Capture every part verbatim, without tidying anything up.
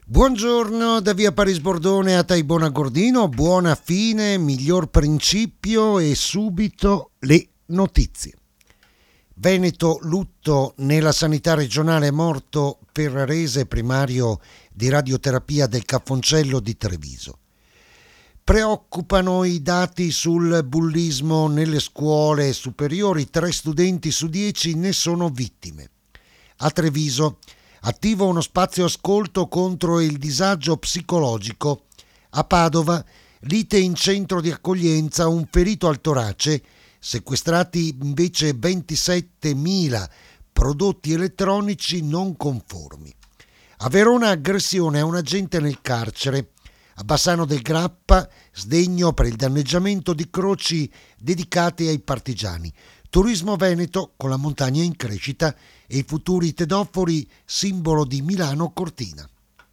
Buongiorno da via Paris Bordone a Taibona Gordino, buona fine, miglior principio e subito le notizie. Veneto, lutto nella sanità regionale, è morto Ferrarese, primario di radioterapia del Cafoncello di Treviso. Preoccupano i dati sul bullismo nelle scuole superiori, tre studenti su dieci ne sono vittime. A Treviso, attivo uno spazio ascolto contro il disagio psicologico. A Padova, lite in centro di accoglienza, un ferito al torace, sequestrati invece ventisettemila prodotti elettronici non conformi. A Verona, aggressione a un agente nel carcere. A Bassano del Grappa, sdegno per il danneggiamento di croci dedicate ai partigiani. Turismo Veneto con la montagna in crescita e i futuri tedofori, simbolo di Milano Cortina.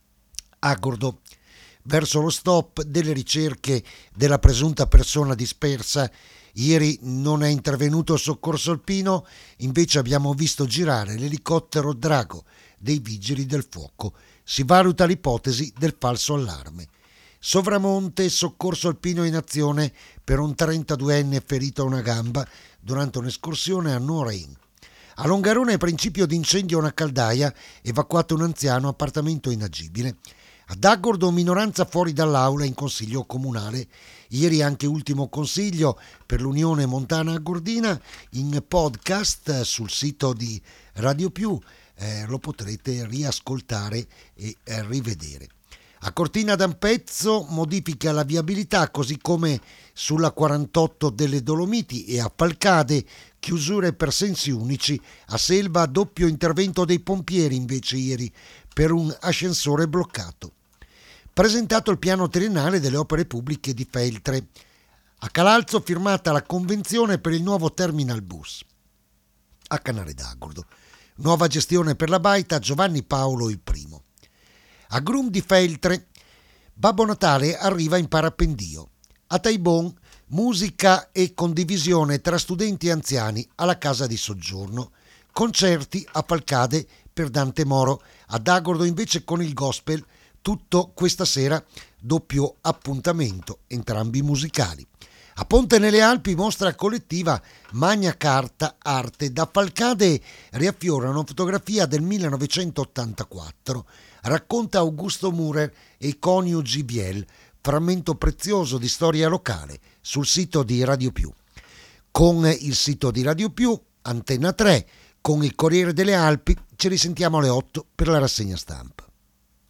Agordo, verso lo stop delle ricerche della presunta persona dispersa. Ieri non è intervenuto il soccorso alpino, invece abbiamo visto girare l'elicottero Drago dei vigili del fuoco. Si valuta l'ipotesi del falso allarme. Sovramonte, soccorso alpino in azione per un trentaduenne ferito a una gamba durante un'escursione a Norain. A Longarone, principio di incendio a una caldaia, evacuato un anziano, appartamento inagibile. Ad Agordo, minoranza fuori dall'aula in consiglio comunale. Ieri anche ultimo consiglio per l'Unione Montana Agordina in podcast sul sito di Radio Più. Eh, lo potrete riascoltare e eh, rivedere. A Cortina d'Ampezzo, modifica la viabilità, così come sulla quarantotto delle Dolomiti, e a Falcade, chiusure per sensi unici. A Selva, doppio intervento dei pompieri invece ieri per un ascensore bloccato. Presentato il piano triennale delle opere pubbliche di Feltre. A Calalzo, firmata la convenzione per il nuovo terminal bus. A Canale d'Agordo, nuova gestione per la baita, Giovanni Paolo il primo. A Grum di Feltre, Babbo Natale arriva in parapendio. A Taibon, musica e condivisione tra studenti e anziani alla casa di soggiorno. Concerti a Falcade per Dante Moro. Ad Agordo invece con il gospel, tutto questa sera, doppio appuntamento, entrambi musicali. A Ponte nelle Alpi, mostra collettiva Magna Carta Arte. Da Falcade riaffiora una fotografia del millenovecentottantaquattro. Racconta Augusto Murer e i coniugi Biel, frammento prezioso di storia locale, sul sito di Radio Più. Con il sito di Radio Più, Antenna tre, con il Corriere delle Alpi, ci risentiamo alle otto per la rassegna stampa.